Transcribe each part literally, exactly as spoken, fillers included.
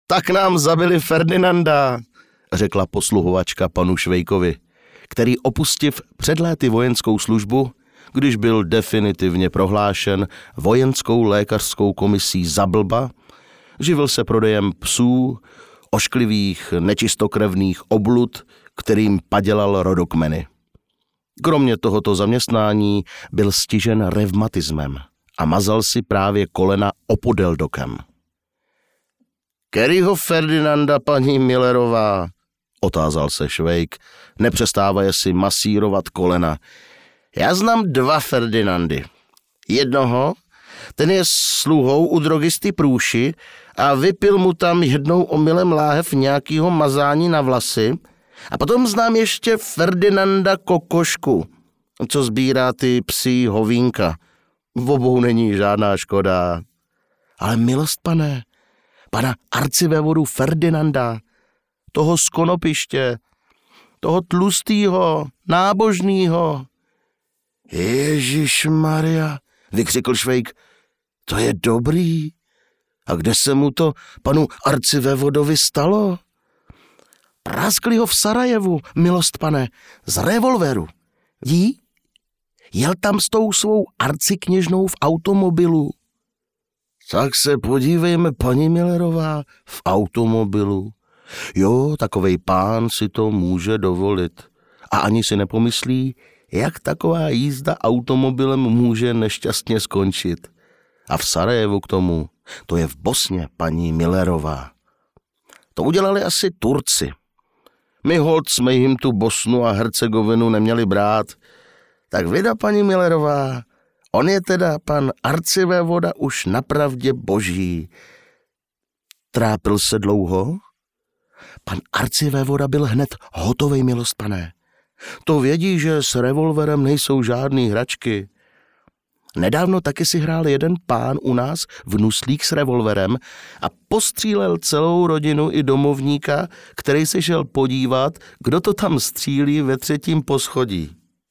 Tak nám zabili Ferdinanda, řekla posluhovačka panu Švejkovi, který opustiv před léty vojenskou službu, když byl definitivně prohlášen vojenskou lékařskou komisí za blba, živil se prodejem psů, ošklivých, nečistokrevných oblud, kterým padělal rodokmeny. Kromě tohoto zaměstnání byl stižen revmatismem a mazal si právě kolena opodeldokem. Kerryho Ferdinanda, paní Millerová, otázal se Švejk, nepřestávaje si masírovat kolena. Já znám dva Ferdinandy. Jednoho, ten je sluhou u drogisty Průši a vypil mu tam jednou omylem láhev nějakýho mazání na vlasy. A potom znám ještě Ferdinanda Kokošku, co sbírá ty psí hovínka. V obou není žádná škoda. Ale milost, pane, pana arcivévodu Ferdinanda, toho z Konopiště, toho tlustýho, nábožnýho. Ježišmarja, vykřikl Švejk, to je dobrý. A kde se mu to panu arcivévodovi stalo? Praskli ho v Sarajevu, milost pane, z revolveru. Ví? Jel tam s tou svou arcikněžnou v automobilu. Tak se podívejme, paní Millerová, v automobilu. Jo, takovej pán si to může dovolit. A ani si nepomyslí, jak taková jízda automobilem může nešťastně skončit. A v Sarajevu k tomu, to je v Bosně, paní Millerová. To udělali asi Turci. My holt jsme jim tu Bosnu a Hercegovinu neměli brát. Tak vida, paní Millerová, on je teda pan arcivévoda už napravdě boží. Trápil se dlouho? Pan arcivévoda byl hned hotovej, milost pane. To vědí, že s revolverem nejsou žádný hračky. Nedávno taky si hrál jeden pán u nás v Nuslích s revolverem a postřílel celou rodinu i domovníka, který se šel podívat, kdo to tam střílí ve třetím poschodí.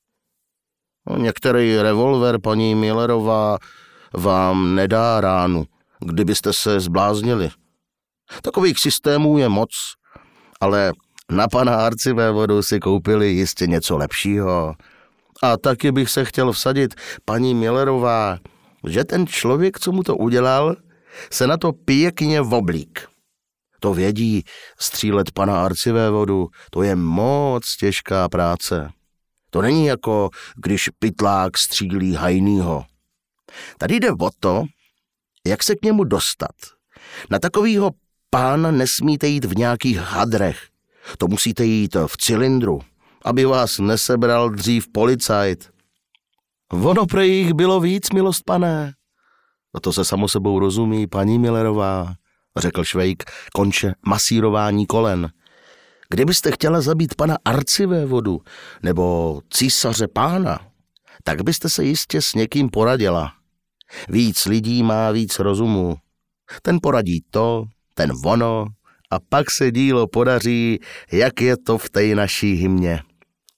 No, některý revolver, paní Millerová, vám nedá ránu, kdybyste se zbláznili. Takových systémů je moc, ale na pana arcivévodu si koupili jistě něco lepšího. A taky bych se chtěl vsadit, paní Millerová, že ten člověk, co mu to udělal, se na to pěkně voblík. To vědí, střílet pana arcivévodu, to je moc těžká práce. To není jako, když pytlák střílí hajnýho. Tady jde o to, jak se k němu dostat. Na takovýho pána nesmíte jít v nějakých hadrech. To musíte jít v cylindru, aby vás nesebral dřív policajt. Ono prej jich bylo víc, milost pane. No to se samo sebou rozumí, paní Millerová, řekl Švejk, konče masírování kolen. Kdybyste chtěla zabít pana arcivévodu nebo císaře pána, tak byste se jistě s někým poradila. Víc lidí má víc rozumu. Ten poradí to, ten ono a pak se dílo podaří, jak je to v té naší hymně.